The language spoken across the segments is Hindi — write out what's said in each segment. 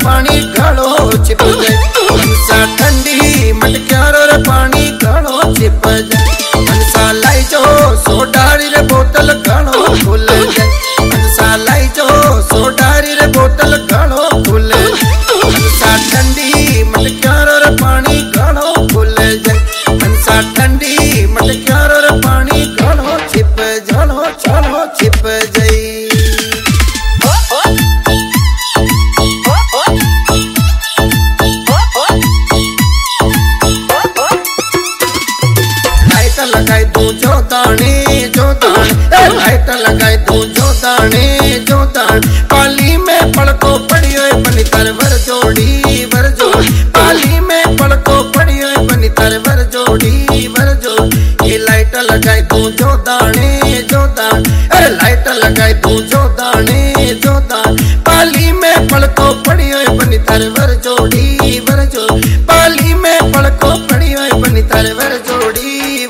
पानी घड़ो छिप जाए मनसा ठंडी मटक्यारो रे पानी घड़ो छिप जाए मनसा लाई जो सोडारी रे बोतल घड़ो खुल जाए मनसा लाई जो सोडारी रे बोतल घड़ो खुल जाए मनसा ठंडी मटक्यारो रे पानी घड़ो खुल जाए मनसा ठंडी मटक्यारो रे पानी घड़ो छिप झड़ो छड़ो छिप जाए लगाई तू जो दाने लाइट लगाई तू जो दाने पाली में पड़को पड़ियो बनी तर वर जोड़ी पाली में पड़को पड़ियो बनी तर वर जोड़ी ये लाइट लगाई तू जो दाने अरे लाइट लगाई तू जो दाने पाली में पड़को पड़ियो बनी तर वर जोड़ी पाली में पड़को पड़ियो बनी तर वर जोड़ी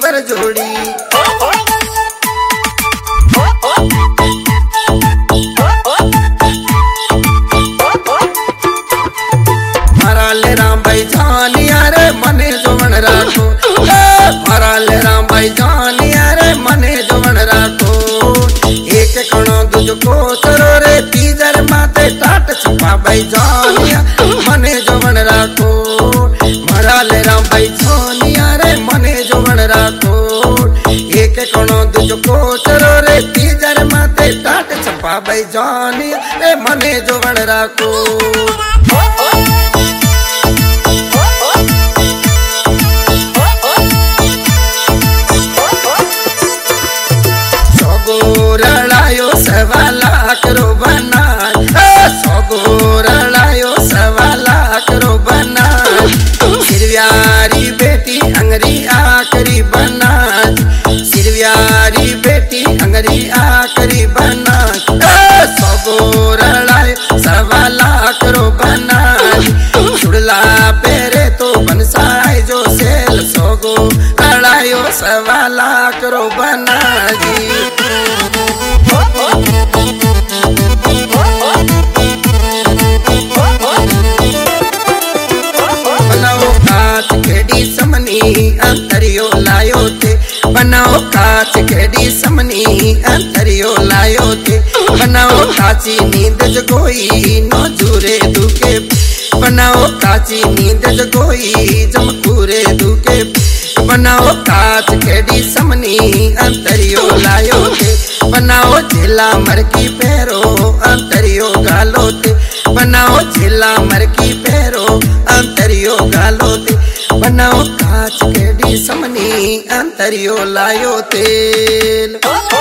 मारा ले राम भाई जानिया रे मने जोवन राखो मारा ले राम भाई जानिया रे मने जोवन राखो एक कणो दूजो को सरो रे तीजर माथे टाट छपा भाई जानिया मने जोवन राखो मारा ले राम भाई जानिया रे मने जोवन राखो एक कणो दूजो को सरो रे तीजर माथे टाट छपा भाई जानिया रे मने जोवन राखो रड़ायो 1.25 लाख रो बना रड़ायो 1.25 लाख रो बना सिरव्यारी बेटी अंगरी आखरी बना सिरव्यारी बेटी अंगरी आखरी बना रड़ायो 1.25 लाख रो बना चुड़ला पेरे तो बनसाई जो सेल रड़ायो 1.25 लाख रो बना जी बनाओ कांच केडी समनी अंतरियो लायो थे बनाओ कांच केडी समनी अंतरियो लायो थे बनाओ काची नींद जगोई नो झूरे दुके बनाओ काची नींद जगोई जमकूरे दुके बनाओ कांच केडी समनी अंतरियो लायो थे बनाओ झेला मरकी पैरो अंतरियो गालो थे बनाओ झेला मरकी पैरो अंतरियो गालो थे बनाओ कांच केडी समनी अंतरियो लायो तेल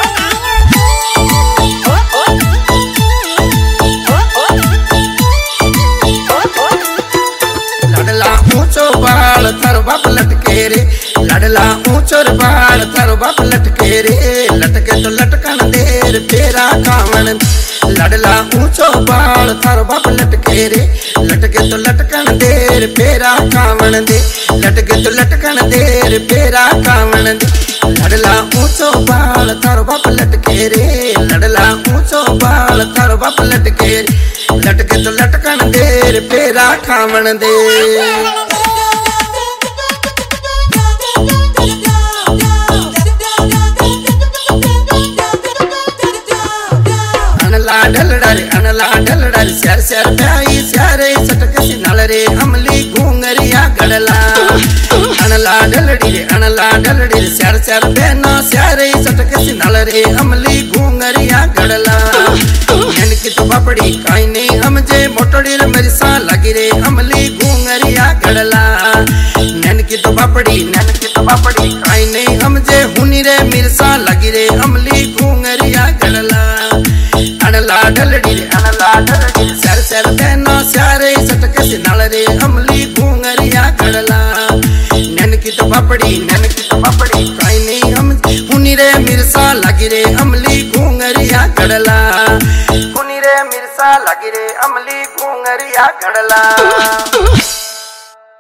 लड़ला ऊंचो बाल थारो बाप लटके रे लड़ला ऊंचो बाल थारो बाप लटके रे लटके तो लटकन देर फेरा खावन लड़ला ऊंचो बाल थारो बाप लटके रे लटके तो लटकन देर फेरा खावन दे लटके तो लटकन देर फेरा खावन दे लड़ला ऊंचो बाल थारो बाप लटके रे लड़ला ऊंचो बाल थारो बाप लटके रे लटके तो लटकन देर फेरा खावन दे अनला डलडर स्यार स्यार प्याई स्यारे सटक सिनाल रे अमली घूंगरिया गड़ला अनला डलडी रे स्यार स्यार बेना स्यारे सटक सिनाल रे अमली घूंगरिया गड़ला नन की तो बापड़ी काई नहीं हमजे मोटड़ी रे मरसा लगी रे अमली घूंगरिया गड़ला नन की तो बापड़ी काई नहीं हमजे हुनी रे मिर्सा लगी रे अमली घूंगरिया गड़ला अनला डलडी रे सर सर देना स्यारे सटक सिनाल रे अमली घूंगरिया गड़ला नन की तो बापड़ी काई नहीं हम हुनी रे मिर्सा लगी रे अमली घूंगरिया गड़ला हुनी रे मिर्सा लगी रे अमली घूंगरिया गड़ला।